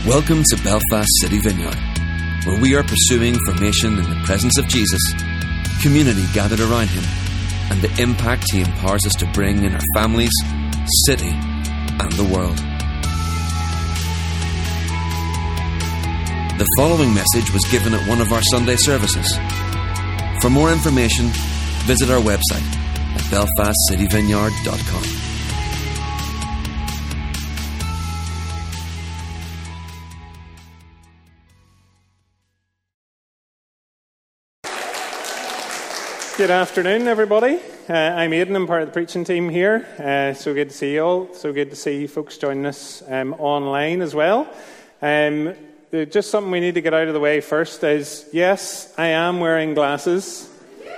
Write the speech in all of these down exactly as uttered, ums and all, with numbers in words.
Welcome to Belfast City Vineyard, where we are pursuing formation in the presence of Jesus, community gathered around Him, and the impact He empowers us to bring in our families, city, and the world. The following message was given at one of our Sunday services. For more information, visit our website at belfast city vineyard dot com. Good afternoon, everybody. Uh, I'm Aidan. I'm part of the preaching team here. Uh, so good to see you all. So good to see folks joining us um, online as well. Um, just something we need to get out of the way first is, yes, I am wearing glasses.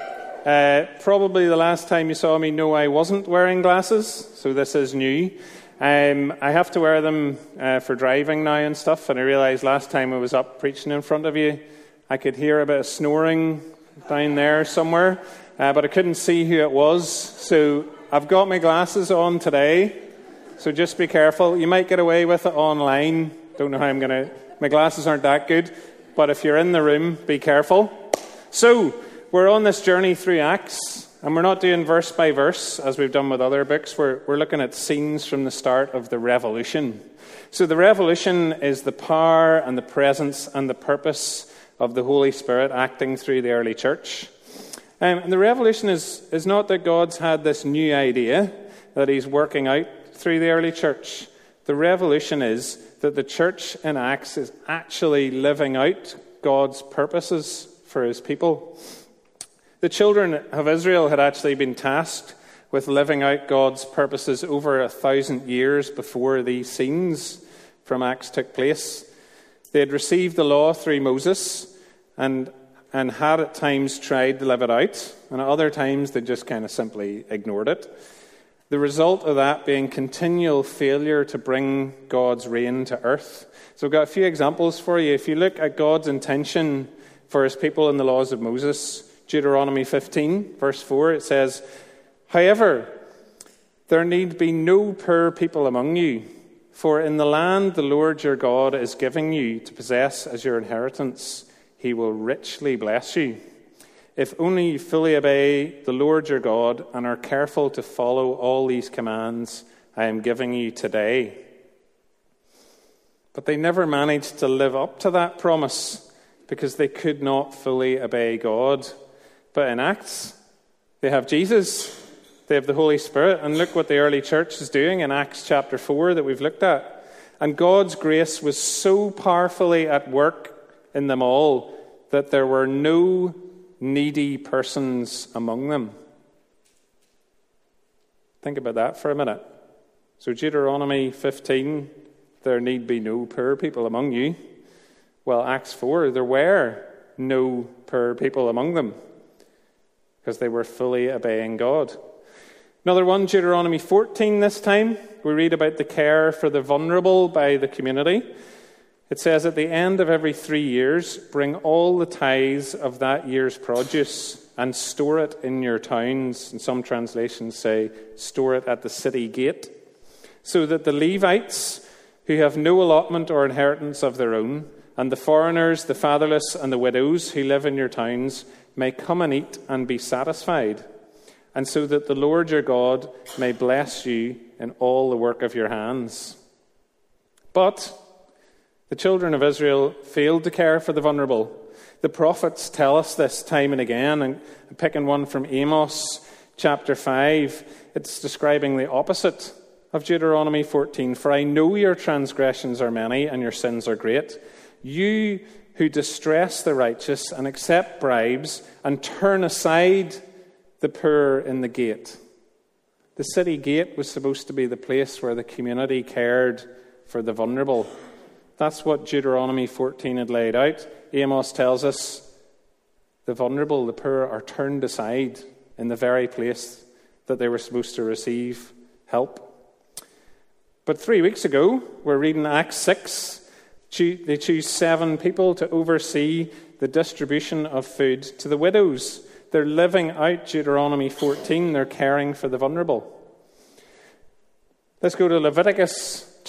Uh, probably the last time you saw me, no, I wasn't wearing glasses. So this is new. Um, I have to wear them uh, for driving now and stuff. And I realised last time I was up preaching in front of you, I could hear a bit of snoring down there somewhere, uh, but I couldn't see who it was. So I've got my glasses on today, so just be careful. You might get away with it online. Don't know how I'm going to... My glasses aren't that good, but if you're in the room, be careful. So we're on this journey through Acts, and we're not doing verse by verse as we've done with other books. We're, we're looking at scenes from the start of the Revolution. So the Revolution is the power and the presence and the purpose of the Holy Spirit acting through the early church. Um, and the revolution is, is not that God's had this new idea that He's working out through the early church. The revolution is that the church in Acts is actually living out God's purposes for His people. The children of Israel had actually been tasked with living out God's purposes over a thousand years before these scenes from Acts took place. They had received the law through Moses and and had at times tried to live it out, and at other times they just kind of simply ignored it. The result of that being continual failure to bring God's reign to earth. So I've got a few examples for you. If you look at God's intention for His people in the laws of Moses, Deuteronomy fifteen, verse four, it says, "However, there need be no poor people among you, for in the land the Lord your God is giving you to possess as your inheritance, He will richly bless you. If only you fully obey the Lord your God and are careful to follow all these commands I am giving you today." But they never managed to live up to that promise because they could not fully obey God. But in Acts, they have Jesus. They have the Holy Spirit. And look what the early church is doing in Acts chapter four that we've looked at. And God's grace was so powerfully at work in them all that there were no needy persons among them. Think about that for a minute. So Deuteronomy fifteen, there need be no poor people among you. Well, Acts four, there were no poor people among them because they were fully obeying God. Another one, Deuteronomy fourteen this time. We read about the care for the vulnerable by the community. It says, "At the end of every three years, bring all the tithes of that year's produce and store it in your towns." And some translations say, store it at the city gate, so that the Levites, who have no allotment or inheritance of their own, and the foreigners, the fatherless, and the widows who live in your towns may come and eat and be satisfied, and so that the Lord your God may bless you in all the work of your hands. But the children of Israel failed to care for the vulnerable. The prophets tell us this time and again, and picking one from Amos chapter five, it's describing the opposite of Deuteronomy fourteen. "For I know your transgressions are many and your sins are great. You who distress the righteous and accept bribes and turn aside the poor in the gate." The city gate was supposed to be the place where the community cared for the vulnerable. That's what Deuteronomy fourteen had laid out. Amos tells us the vulnerable, the poor, are turned aside in the very place that they were supposed to receive help. But three weeks ago, we're reading Acts six. They choose seven people to oversee the distribution of food to the widows. They're living out Deuteronomy fourteen. They're caring for the vulnerable. Let's go to Leviticus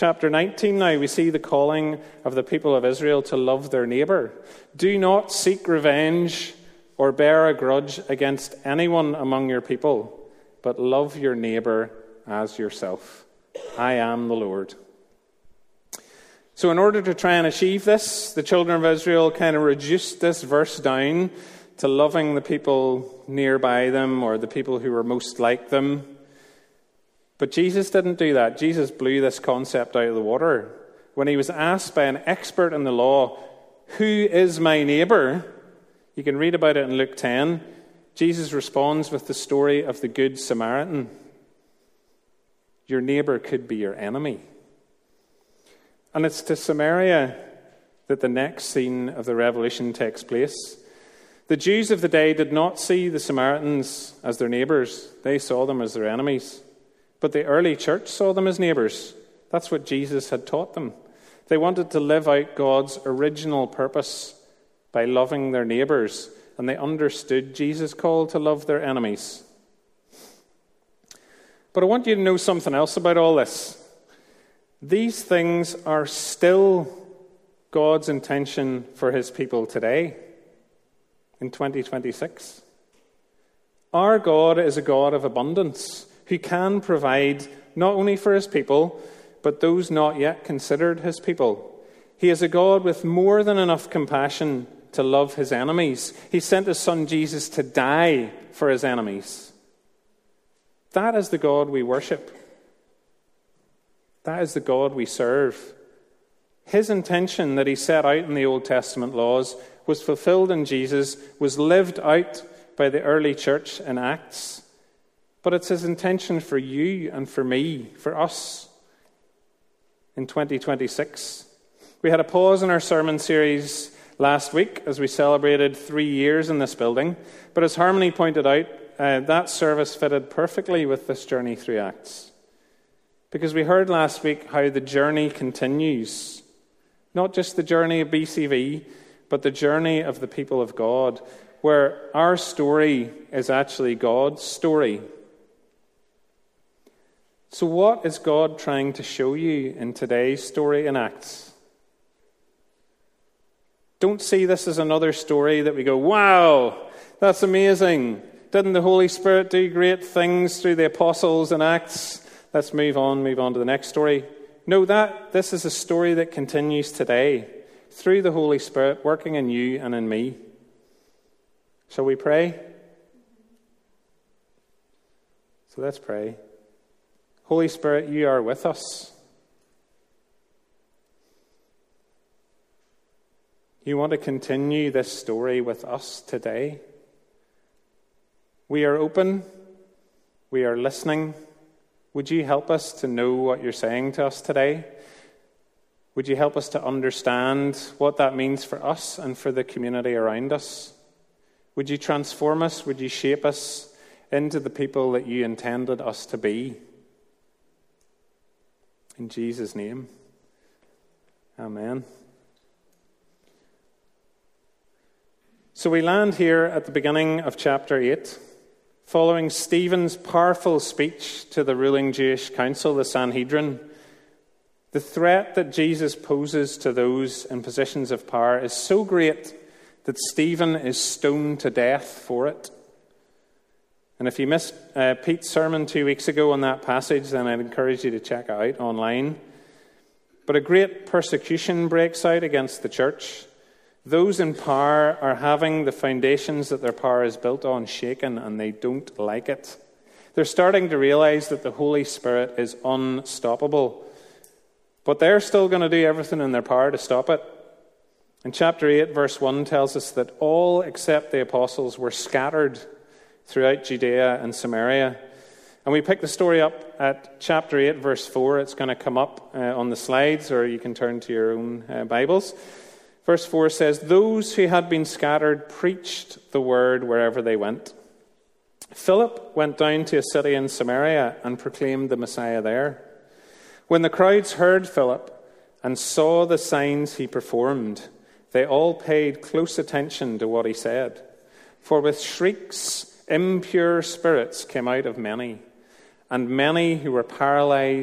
chapter nineteen now, we see the calling of the people of Israel to love their neighbour. Do not seek revenge or bear a grudge against anyone among your people, but love your neighbour as yourself. I am the Lord. So in order to try and achieve this, the children of Israel kind of reduced this verse down to loving the people nearby them or the people who were most like them. But Jesus didn't do that. Jesus blew this concept out of the water. When he was asked by an expert in the law, who is my neighbour? You can read about it in Luke ten. Jesus responds with the story of the Good Samaritan. Your neighbour could be your enemy. And it's to Samaria that the next scene of the revolution takes place. The Jews of the day did not see the Samaritans as their neighbours. They saw them as their enemies. But the early church saw them as neighbours. That's what Jesus had taught them. They wanted to live out God's original purpose by loving their neighbours, and they understood Jesus' call to love their enemies. But I want you to know something else about all this. These things are still God's intention for his people today, in twenty twenty-six. Our God is a God of abundance, who can provide not only for his people, but those not yet considered his people. He is a God with more than enough compassion to love his enemies. He sent his son Jesus to die for his enemies. That is the God we worship. That is the God we serve. His intention that he set out in the Old Testament laws was fulfilled in Jesus, was lived out by the early church in Acts. But it's his intention for you and for me, for us, in twenty twenty-six. We had a pause in our sermon series last week as we celebrated three years in this building. But as Harmony pointed out, uh, that service fitted perfectly with this journey through Acts. Because we heard last week how the journey continues. Not just the journey of B C V, but the journey of the people of God, where our story is actually God's story. So what is God trying to show you in today's story in Acts? Don't see this as another story that we go, wow, that's amazing. Didn't the Holy Spirit do great things through the apostles in Acts? Let's move on, move on to the next story. No, that this is a story that continues today through the Holy Spirit working in you and in me. Shall we pray? So let's pray. Holy Spirit, you are with us. You want to continue this story with us today. We are open. We are listening. Would you help us to know what you're saying to us today? Would you help us to understand what that means for us and for the community around us? Would you transform us? Would you shape us into the people that you intended us to be? In Jesus' name, amen. So we land here at the beginning of chapter eight. Following Stephen's powerful speech to the ruling Jewish council, the Sanhedrin, the threat that Jesus poses to those in positions of power is so great that Stephen is stoned to death for it. And if you missed uh, Pete's sermon two weeks ago on that passage, then I'd encourage you to check it out online. But a great persecution breaks out against the church. Those in power are having the foundations that their power is built on shaken, and they don't like it. They're starting to realize that the Holy Spirit is unstoppable. But they're still going to do everything in their power to stop it. And chapter eight, verse one tells us that all except the apostles were scattered throughout Judea and Samaria. And we pick the story up at chapter eight, verse four. It's going to come up uh, on the slides, or you can turn to your own uh, Bibles. Verse four says, "Those who had been scattered preached the word wherever they went. Philip went down to a city in Samaria and proclaimed the Messiah there. When the crowds heard Philip and saw the signs he performed, they all paid close attention to what he said. For with shrieks, impure spirits came out of many, and many who were paralyzed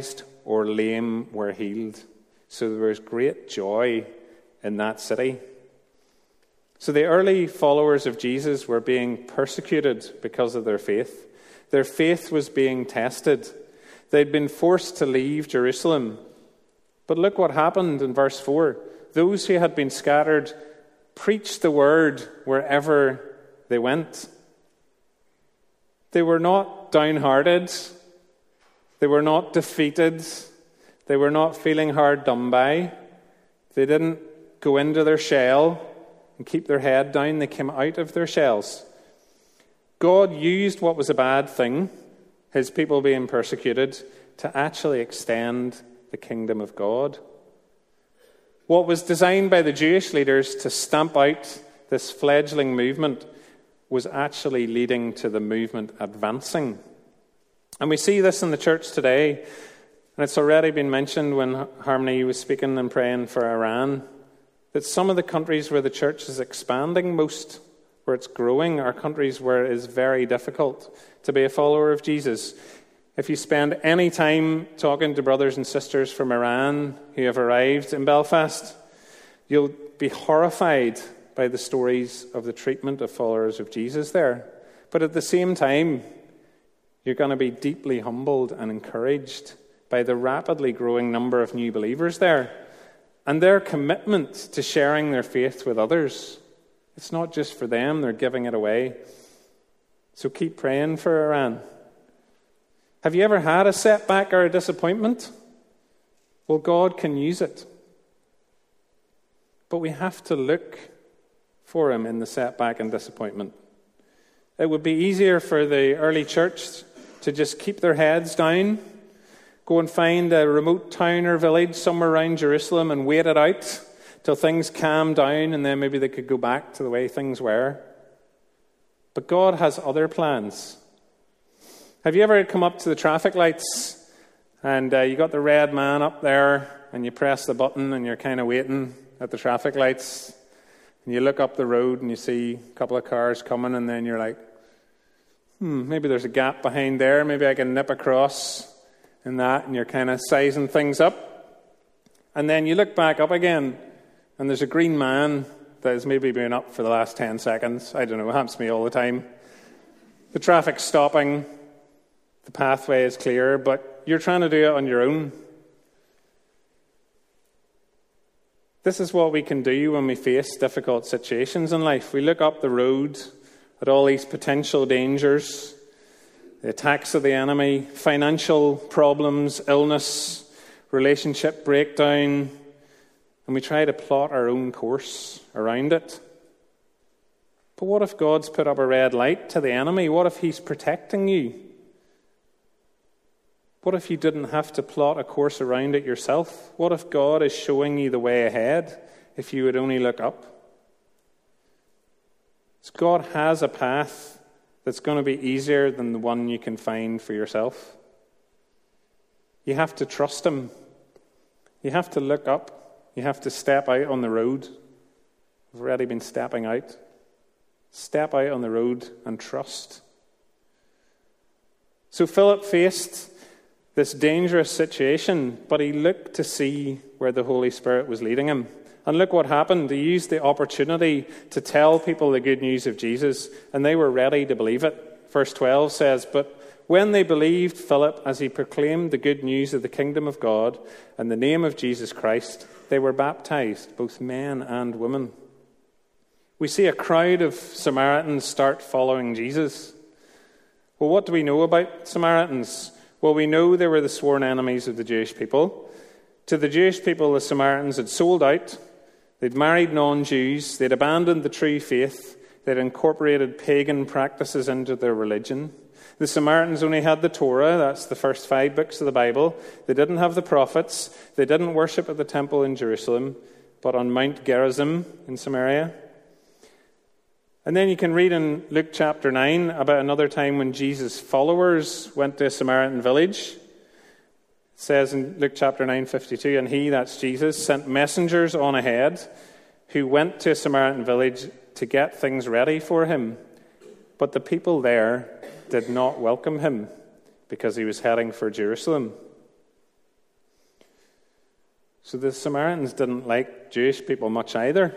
or lame were healed. So there was great joy in that city. So the early followers of Jesus were being persecuted because of their faith. Their faith was being tested. They'd been forced to leave Jerusalem. But look what happened in verse four. Those who had been scattered preached the word wherever they went. They were not downhearted. They were not defeated. They were not feeling hard done by. They didn't go into their shell and keep their head down. They came out of their shells. God used what was a bad thing, his people being persecuted, to actually extend the kingdom of God. What was designed by the Jewish leaders to stamp out this fledgling movement was actually leading to the movement advancing. And we see this in the church today, and it's already been mentioned when Harmony was speaking and praying for Iran, that some of the countries where the church is expanding most, where it's growing, are countries where it is very difficult to be a follower of Jesus. If you spend any time talking to brothers and sisters from Iran who have arrived in Belfast, you'll be horrified by the stories of the treatment of followers of Jesus there. But at the same time, you're going to be deeply humbled and encouraged by the rapidly growing number of new believers there and their commitment to sharing their faith with others. It's not just for them, they're giving it away. So keep praying for Iran. Have you ever had a setback or a disappointment? Well, God can use it. But we have to look for him in the setback and disappointment. It would be easier for the early church to just keep their heads down, go and find a remote town or village somewhere around Jerusalem and wait it out till things calm down, and then maybe they could go back to the way things were. But God has other plans. Have you ever come up to the traffic lights and uh, you got the red man up there and you press the button and you're kind of waiting at the traffic lights and you look up the road and you see a couple of cars coming, and then you're like, hmm, maybe there's a gap behind there, maybe I can nip across in that, and you're kind of sizing things up. And then you look back up again and there's a green man that has maybe been up for the last ten seconds. I don't know, it happens to me all the time. The traffic's stopping, the pathway is clear, but you're trying to do it on your own. This is what we can do when we face difficult situations in life. We look up the road at all these potential dangers, the attacks of the enemy, financial problems, illness, relationship breakdown, and we try to plot our own course around it. But what if God's put up a red light to the enemy? What if he's protecting you? What if you didn't have to plot a course around it yourself? What if God is showing you the way ahead if you would only look up? So God has a path that's going to be easier than the one you can find for yourself. You have to trust him. You have to look up. You have to step out on the road. I've already been stepping out. Step out on the road and trust. So Philip faced this dangerous situation, but he looked to see where the Holy Spirit was leading him. And look what happened. He used the opportunity to tell people the good news of Jesus, and they were ready to believe it. Verse twelve says, "But when they believed Philip as he proclaimed the good news of the kingdom of God and the name of Jesus Christ, they were baptized, both men and women." We see a crowd of Samaritans start following Jesus. Well, what do we know about Samaritans? Well, we know they were the sworn enemies of the Jewish people. To the Jewish people, the Samaritans had sold out. They'd married non-Jews. They'd abandoned the true faith. They'd incorporated pagan practices into their religion. The Samaritans only had the Torah. That's the first five books of the Bible. They didn't have the prophets. They didn't worship at the temple in Jerusalem, but on Mount Gerizim in Samaria. And then you can read in Luke chapter nine about another time when Jesus' followers went to a Samaritan village. It says in Luke chapter nine fifty-two, "And he," that's Jesus, "sent messengers on ahead who went to a Samaritan village to get things ready for him. But the people there did not welcome him because he was heading for Jerusalem." So the Samaritans didn't like Jewish people much either.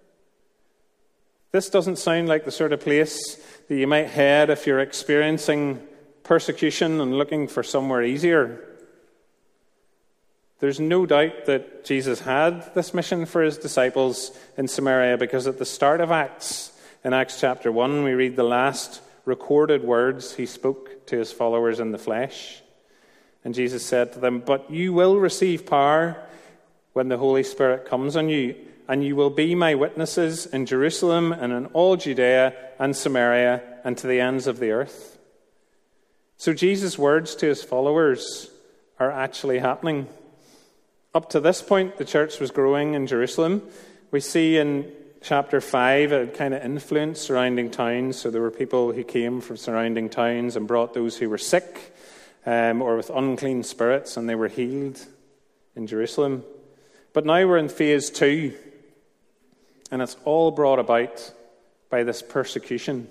This doesn't sound like the sort of place that you might head if you're experiencing persecution and looking for somewhere easier. There's no doubt that Jesus had this mission for his disciples in Samaria, because at the start of Acts, in Acts chapter one, we read the last recorded words he spoke to his followers in the flesh. And Jesus said to them, "But you will receive power when the Holy Spirit comes on you, and you will be my witnesses in Jerusalem and in all Judea and Samaria and to the ends of the earth." So Jesus' words to his followers are actually happening. Up to this point, the church was growing in Jerusalem. We see in chapter five, it kind of influenced surrounding towns. So there were people who came from surrounding towns and brought those who were sick um, or with unclean spirits, and they were healed in Jerusalem. But now we're in phase two, and it's all brought about by this persecution.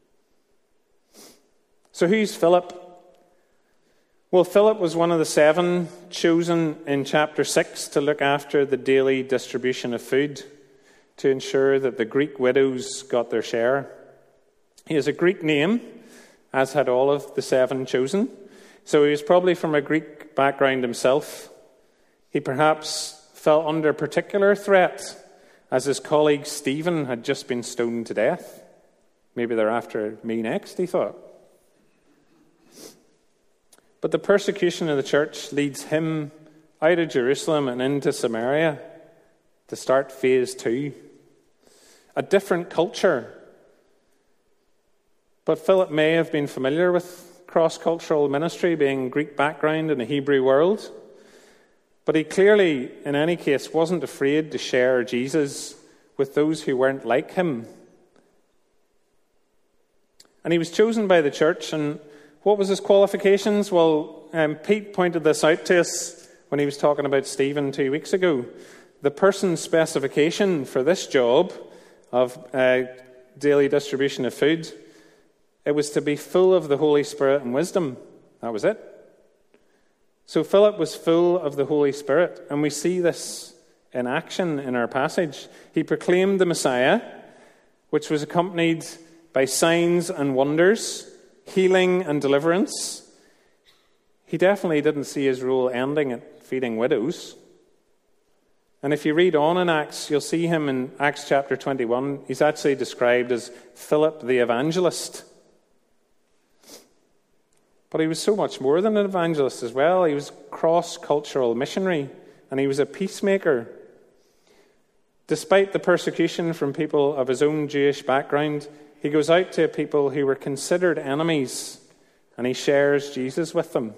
So who's Philip? Well, Philip was one of the seven chosen in chapter six to look after the daily distribution of food, to ensure that the Greek widows got their share. He has a Greek name, as had all of the seven chosen. So he was probably from a Greek background himself. He perhaps fell under particular threat, as his colleague Stephen had just been stoned to death. Maybe they're after me next, he thought. But the persecution of the church leads him out of Jerusalem and into Samaria to start phase two. A different culture. But Philip may have been familiar with cross-cultural ministry, being Greek background in a Hebrew world. But he clearly, in any case, wasn't afraid to share Jesus with those who weren't like him. And he was chosen by the church, and what was his qualifications? Well, um, Pete pointed this out to us when he was talking about Stephen two weeks ago. The person's specification for this job of uh, daily distribution of food, it was to be full of the Holy Spirit and wisdom. That was it. So Philip was full of the Holy Spirit, and we see this in action in our passage. He proclaimed the Messiah, which was accompanied by signs and wonders, healing and deliverance. He definitely didn't see his role ending at feeding widows. And if you read on in Acts, you'll see him in Acts chapter twenty-one. He's actually described as Philip the evangelist. But he was so much more than an evangelist as well. He was a cross-cultural missionary, and he was a peacemaker. Despite the persecution from people of his own Jewish background, he goes out to people who were considered enemies, and he shares Jesus with them.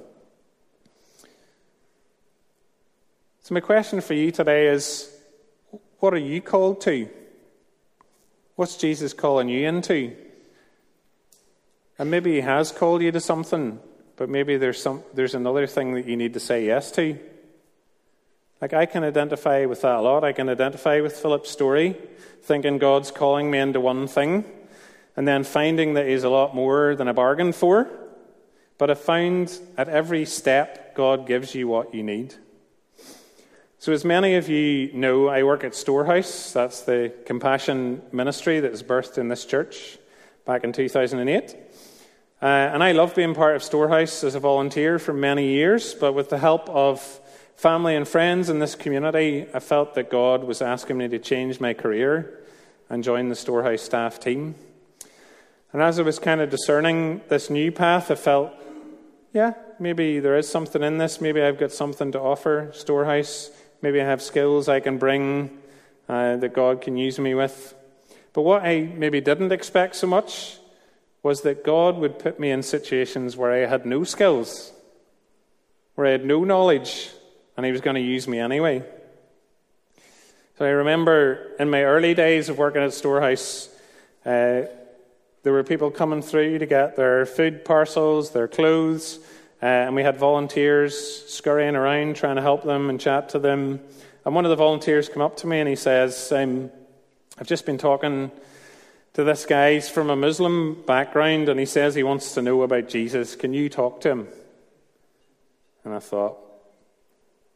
So my question for you today is, what are you called to? What's Jesus calling you into? And maybe he has called you to something, but maybe there's some there's another thing that you need to say yes to. Like, I can identify with that a lot. I can identify with Philip's story, thinking God's calling me into one thing, and then finding that he's a lot more than I bargained for. But I found at every step, God gives you what you need. So as many of you know, I work at Storehouse. That's the compassion ministry that was birthed in this church back in two thousand eight. Uh, and I love being part of Storehouse as a volunteer for many years, but with the help of family and friends in this community, I felt that God was asking me to change my career and join the Storehouse staff team. And as I was kind of discerning this new path, I felt, yeah, maybe there is something in this. Maybe I've got something to offer Storehouse. Maybe I have skills I can bring uh, that God can use me with. But what I maybe didn't expect so much was that God would put me in situations where I had no skills, where I had no knowledge, and he was going to use me anyway. So I remember in my early days of working at Storehouse, uh, there were people coming through to get their food parcels, their clothes, uh, and we had volunteers scurrying around trying to help them and chat to them. And one of the volunteers came up to me and he says, um, I've just been talking to this guy. He's from a Muslim background, and he says he wants to know about Jesus. Can you talk to him? And I thought,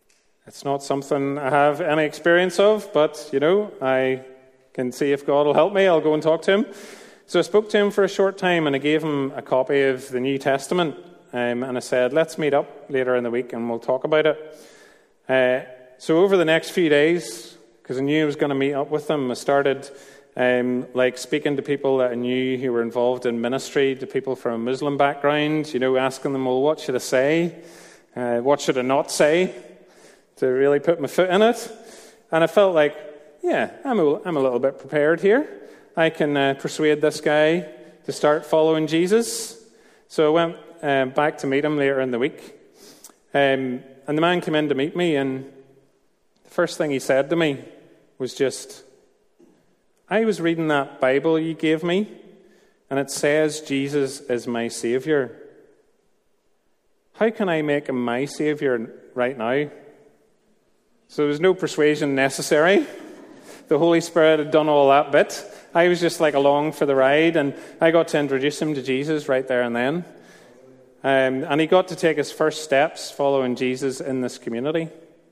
It's not something I have any experience of, but, you know, I can see if God will help me. I'll go and talk to him. So I spoke to him for a short time, and I gave him a copy of the New Testament. Um, and I said, let's meet up later in the week and we'll talk about it. Uh, so over the next few days, because I knew I was going to meet up with them, I started um, like speaking to people that I knew who were involved in ministry, to people from a Muslim background, you know, asking them, well, what should I say? Uh, what should I not say? To really put my foot in it. And I felt like, yeah, I'm a, I'm a little bit prepared here. I can uh, persuade this guy to start following Jesus. So I went uh, back to meet him later in the week. Um, and the man came in to meet me, and the first thing he said to me was just, I was reading that Bible you gave me, and it says Jesus is my Saviour. How can I make him my Saviour right now? So there was no persuasion necessary. The Holy Spirit had done all that bit. I was just like along for the ride, and I got to introduce him to Jesus right there and then. Um, and he got to take his first steps following Jesus in this community.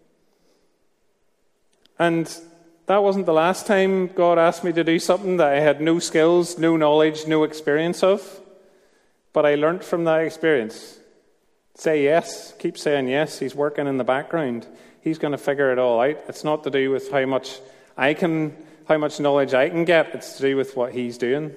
And that wasn't the last time God asked me to do something that I had no skills, no knowledge, no experience of. But I learned from that experience. Say yes. Keep saying yes. He's working in the background. He's going to figure it all out. It's not to do with how much I can, how much knowledge I can get. It's to do with what he's doing.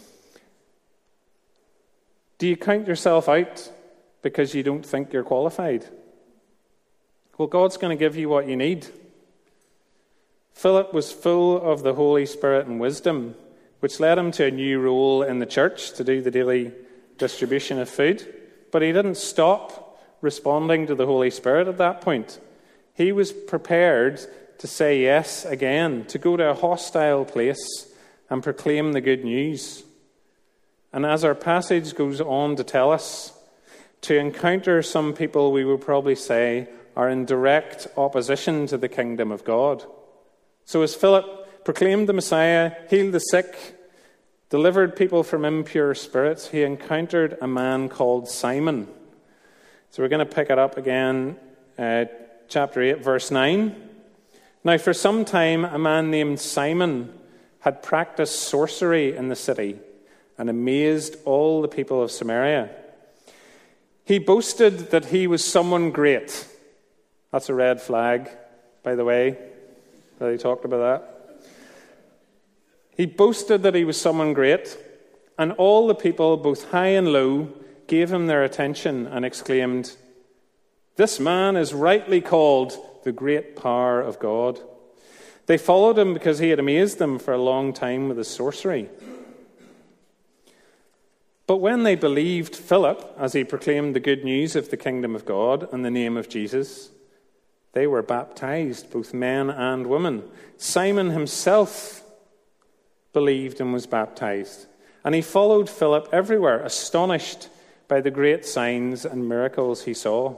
Do you count yourself out because you don't think you're qualified? Well, God's going to give you what you need. Philip was full of the Holy Spirit and wisdom, which led him to a new role in the church to do the daily distribution of food. But he didn't stop responding to the Holy Spirit at that point. He was prepared to say yes again, to go to a hostile place and proclaim the good news. And as our passage goes on to tell us, to encounter some people we will probably say are in direct opposition to the kingdom of God. So as Philip proclaimed the Messiah, healed the sick, delivered people from impure spirits, he encountered a man called Simon. So we're going to pick it up again, uh, chapter eight, verse nine. Now for some time a man named Simon had practiced sorcery in the city and amazed all the people of Samaria. He boasted that he was someone great. That's a red flag, by the way. They talked about that. He boasted that he was someone great, and all the people, both high and low, gave him their attention and exclaimed, "This man is rightly called the great power of God." They followed him because he had amazed them for a long time with his sorcery. But when they believed Philip as he proclaimed the good news of the kingdom of God in the name of Jesus, they were baptized, both men and women. Simon himself believed and was baptized, and he followed Philip everywhere, astonished by the great signs and miracles he saw.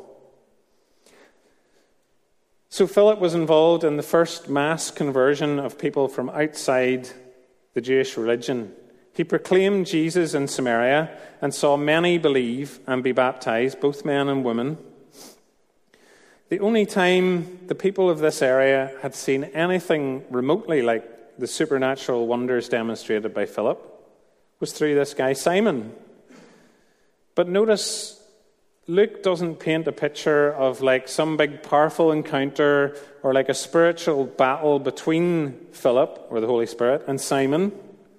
So Philip was involved in the first mass conversion of people from outside the Jewish religion. He proclaimed Jesus in Samaria and saw many believe and be baptized, both men and women. The only time the people of this area had seen anything remotely like the supernatural wonders demonstrated by Philip was through this guy Simon. But notice, Luke doesn't paint a picture of like some big powerful encounter or like a spiritual battle between Philip, or the Holy Spirit, and Simon.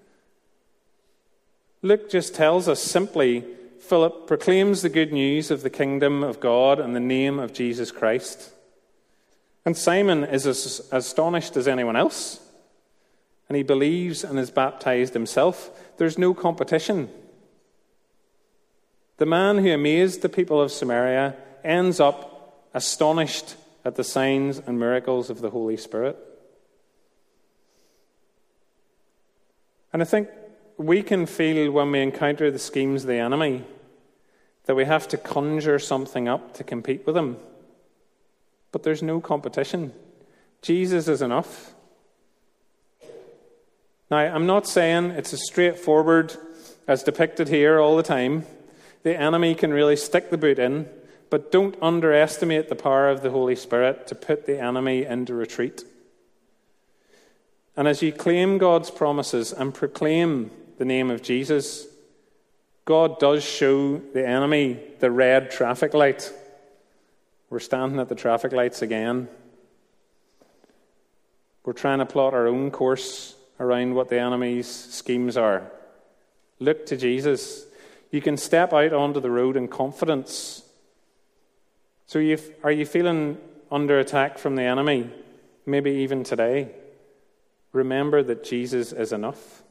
Luke just tells us simply, Philip proclaims the good news of the kingdom of God in the name of Jesus Christ. And Simon is as astonished as anyone else, and he believes and is baptized himself. There's no competition. The man who amazed the people of Samaria ends up astonished at the signs and miracles of the Holy Spirit. And I think we can feel when we encounter the schemes of the enemy that we have to conjure something up to compete with him. But there's no competition. Jesus is enough. Now, I'm not saying it's as straightforward as depicted here all the time. The enemy can really stick the boot in, But don't underestimate the power of the Holy Spirit to put the enemy into retreat. And as you claim God's promises and proclaim the name of Jesus, God does show the enemy the red traffic light. We're standing at the traffic lights again. We're trying to plot our own course around what the enemy's schemes are. Look to Jesus. You can step out onto the road in confidence. So you, are you feeling under attack from the enemy? Maybe even today. Remember that Jesus is enough.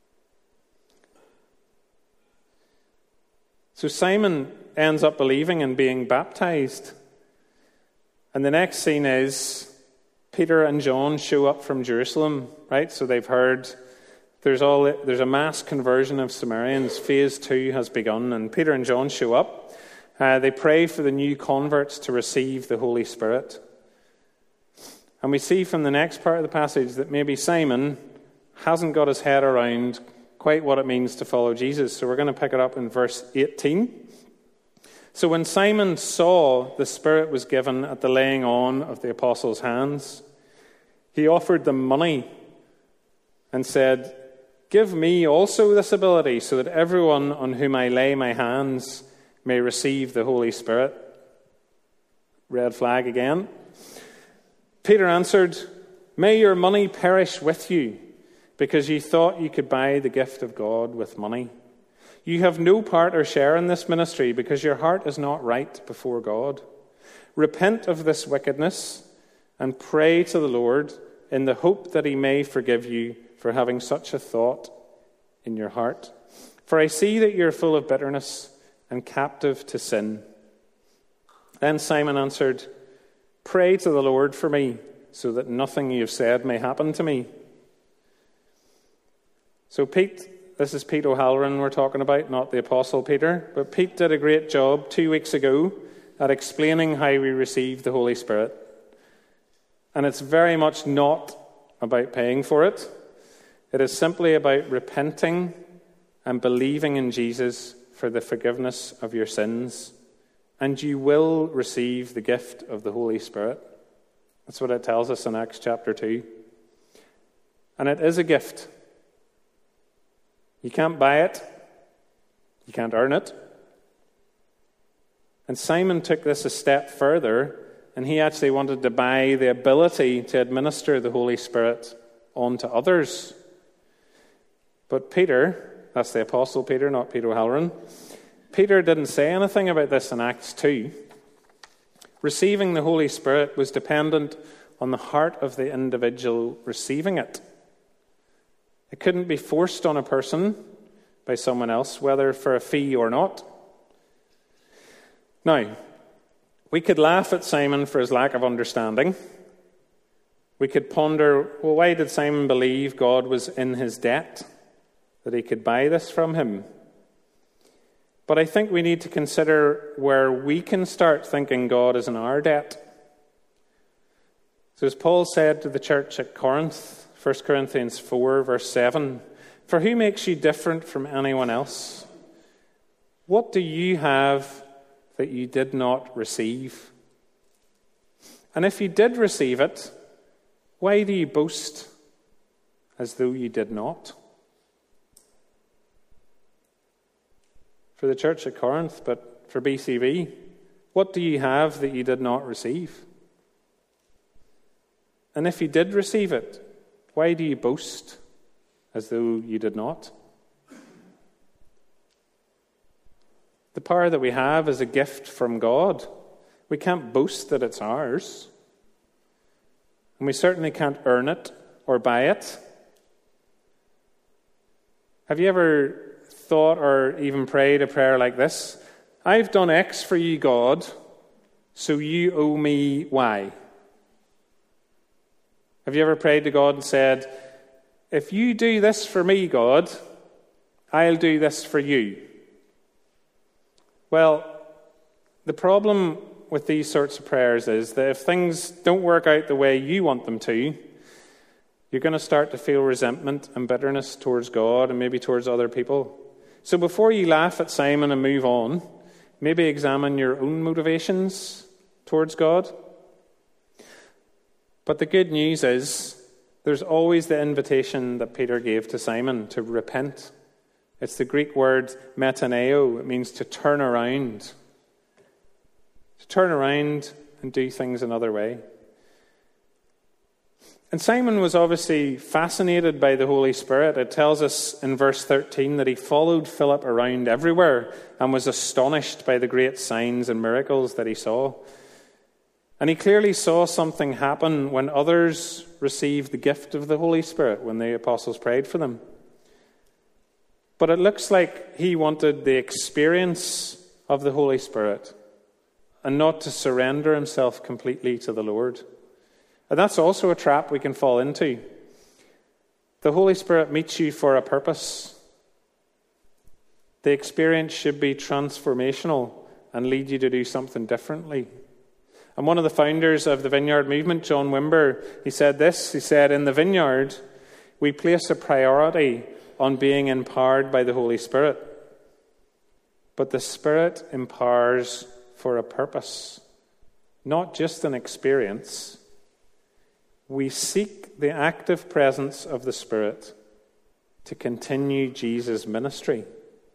So Simon ends up believing and being baptized. And the next scene is Peter and John show up from Jerusalem, right? So they've heard there's all there's a mass conversion of Samaritans. Phase two has begun, and Peter and John show up. Uh, they pray for the new converts to receive the Holy Spirit. And we see from the next part of the passage that maybe Simon hasn't got his head around quite what it means to follow Jesus. So we're going to pick it up in verse eighteen. So when Simon saw the Spirit was given at the laying on of the apostles' hands, he offered them money and said, "Give me also this ability so that everyone on whom I lay my hands may receive the Holy Spirit." Red flag again. Peter answered, "May your money perish with you, because you thought you could buy the gift of God with money. You have no part or share in this ministry, because your heart is not right before God. Repent of this wickedness and pray to the Lord in the hope that he may forgive you for having such a thought in your heart. For I see that you're full of bitterness and captive to sin." Then Simon answered, "Pray to the Lord for me, so that nothing you have said may happen to me." So Pete, this is Pete O'Halloran we're talking about, not the Apostle Peter. But Pete did a great job two weeks ago at explaining how we receive the Holy Spirit. And it's very much not about paying for it. It is simply about repenting and believing in Jesus for the forgiveness of your sins. And you will receive the gift of the Holy Spirit. That's what it tells us in Acts chapter two. And it is a gift. You can't buy it. You can't earn it. And Simon took this a step further, and he actually wanted to buy the ability to administer the Holy Spirit onto others. But Peter, that's the Apostle Peter, not Peter O'Halloran, Peter didn't say anything about this in Acts two. Receiving the Holy Spirit was dependent on the heart of the individual receiving it. It couldn't be forced on a person by someone else, whether for a fee or not. Now, we could laugh at Simon for his lack of understanding. We could ponder, well, why did Simon believe God was in his debt, that he could buy this from him? But I think we need to consider where we can start thinking God is in our debt. So as Paul said to the church at Corinth, First Corinthians four, verse seven, "For who makes you different from anyone else? What do you have that you did not receive? And if you did receive it, why do you boast as though you did not?" For the church at Corinth, but for B C V, what do you have that you did not receive? And if you did receive it, why do you boast as though you did not? The power that we have is a gift from God. We can't boast that it's ours. And we certainly can't earn it or buy it. Have you ever thought or even prayed a prayer like this? "I've done X for you, God, so you owe me Y." Have you ever prayed to God and said, "If you do this for me, God, I'll do this for you"? Well, the problem with these sorts of prayers is that if things don't work out the way you want them to, you're going to start to feel resentment and bitterness towards God and maybe towards other people. So before you laugh at Simon and move on, Maybe examine your own motivations towards God. But the good news is there's always the invitation that Peter gave to Simon to repent. It's the Greek word metaneo. It means to turn around. To turn around and do things another way. And Simon was obviously fascinated by the Holy Spirit. It tells us in verse thirteen that he followed Philip around everywhere and was astonished by the great signs and miracles that he saw. And he clearly saw something happen when others received the gift of the Holy Spirit, when the apostles prayed for them. But it looks like he wanted the experience of the Holy Spirit and not to surrender himself completely to the Lord. And that's also a trap we can fall into. The Holy Spirit meets you for a purpose. The experience should be transformational and lead you to do something differently. And one of the founders of the Vineyard movement, John Wimber, he said this. He said, in the Vineyard, we place a priority on being empowered by the Holy Spirit. But the Spirit empowers for a purpose, not just an experience. We seek the active presence of the Spirit to continue Jesus' ministry.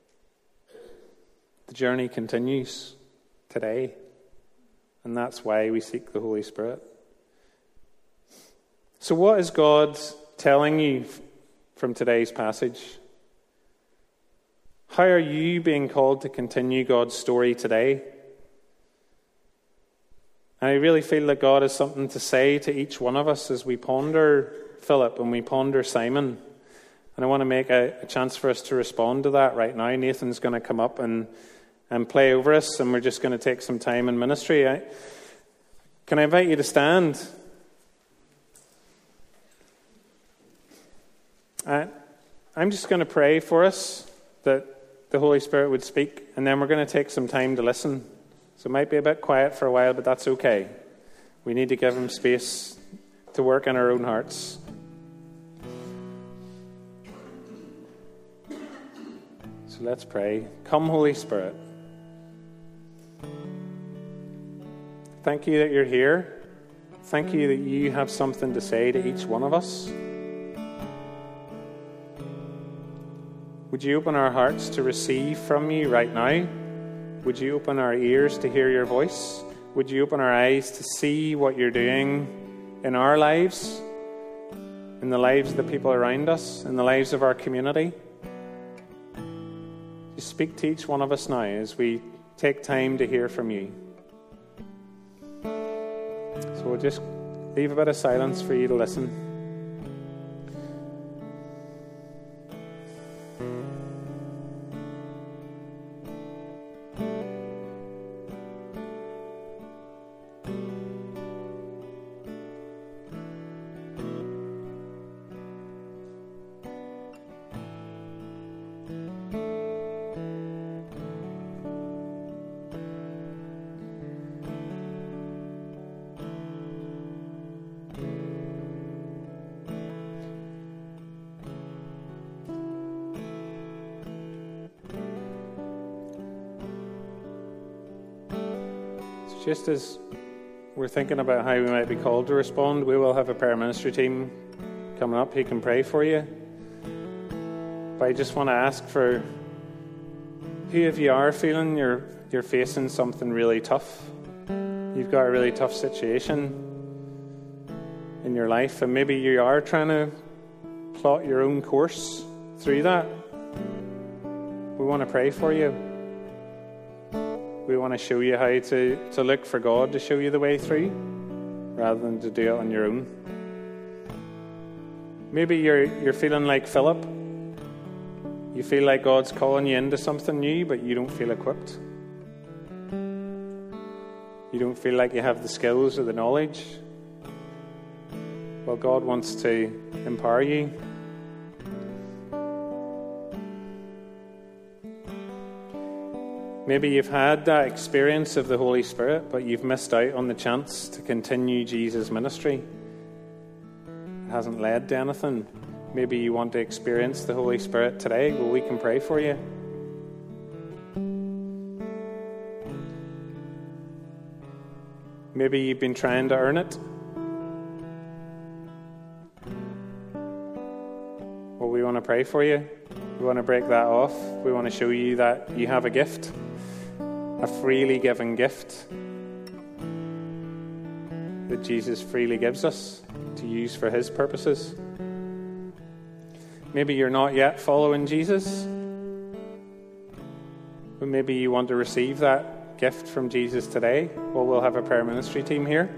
The journey continues today. And that's why we seek the Holy Spirit. So what is God telling you from today's passage? How are you being called to continue God's story today? And I really feel that God has something to say to each one of us as we ponder Philip and we ponder Simon. And I want to make a, a chance for us to respond to that right now. Nathan's going to come up and and play over us, and we're just going to take some time in ministry. I, can I invite you to stand? I, I'm just going to pray for us that the Holy Spirit would speak, and then we're going to take some time to listen. So it might be a bit quiet for a while, but that's okay. We need to give him space to work in our own hearts. So let's pray. Come, Holy Spirit. Thank you that you're here. Thank you that you have something to say to each one of us. Would you open our hearts to receive from you right now? Would you open our ears to hear your voice? Would you open our eyes to see what you're doing in our lives, in the lives of the people around us, in the lives of our community? You speak to each one of us now as we take time to hear from you. So we'll just leave a bit of silence for you to listen. Just as we're thinking about how we might be called to respond, we will have a prayer ministry team coming up who can pray for you. But I just want to ask for who of you are feeling you're you're facing something really tough. You've got a really tough situation in your life, and maybe you are trying to plot your own course through that. We want to pray for you. We want to show you how to, to look for God to show you the way through, rather than to do it on your own. Maybe you're you're feeling like Philip. You feel like God's calling you into something new, but you don't feel equipped. You don't feel like you have the skills or the knowledge. Well, God wants to empower you. Maybe you've had that experience of the Holy Spirit, but you've missed out on the chance to continue Jesus' ministry. It hasn't led to anything. Maybe you want to experience the Holy Spirit today. Well, we can pray for you. Maybe you've been trying to earn it. Well, we want to pray for you. We want to break that off. We want to show you that you have a gift, a freely given gift that Jesus freely gives us to use for his purposes. Maybe you're not yet following Jesus, but maybe you want to receive that gift from Jesus today. Well, we'll have a prayer ministry team here.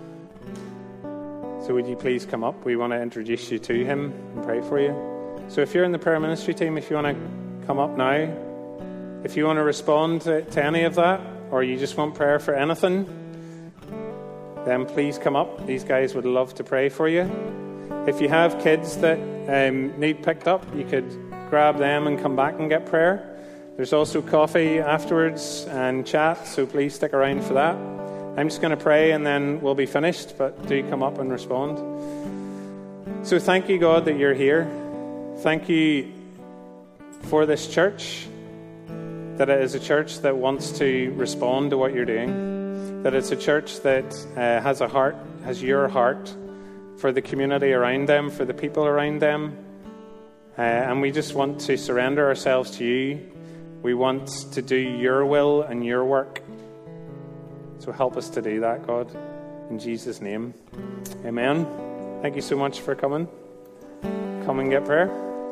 So would you please come up? We want to introduce you to him and pray for you. So if you're in the prayer ministry team, if you want to come up now, if you want to respond to, to any of that, or you just want prayer for anything, then please come up. These guys would love to pray for you. If you have kids that um, need picked up, you could grab them and come back and get prayer. There's also coffee afterwards and chat, so please stick around for that. I'm just going to pray and then we'll be finished, but do come up and respond. So thank you, God, that you're here. Thank you for this church, that it is a church that wants to respond to what you're doing, that it's a church that uh, has a heart, has your heart for the community around them, for the people around them. Uh, and we just want to surrender ourselves to you. We want to do your will and your work. So help us to do that, God. In Jesus' name, amen. Thank you so much for coming. Come and get prayer.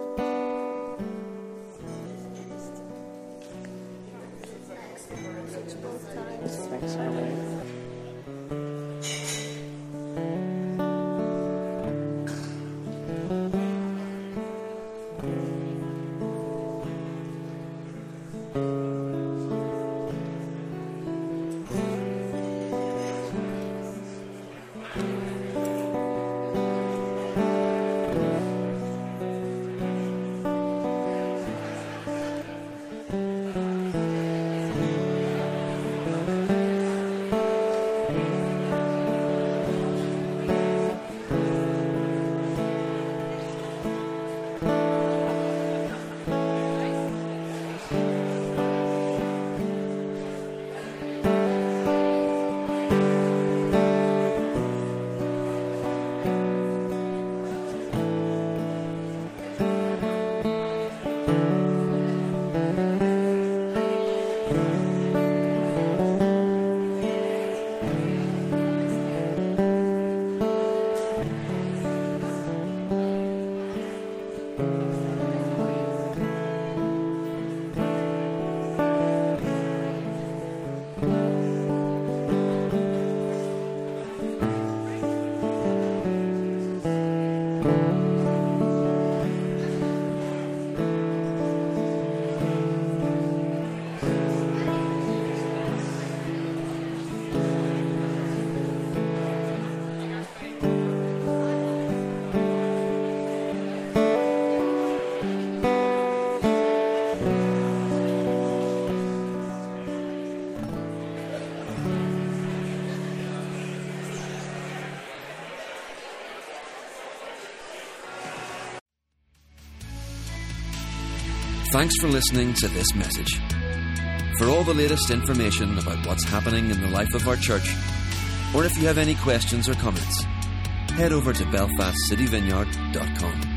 Thanks, Emily. Thanks for listening to this message. For all the latest information about what's happening in the life of our church, or if you have any questions or comments, head over to belfast city vineyard dot com.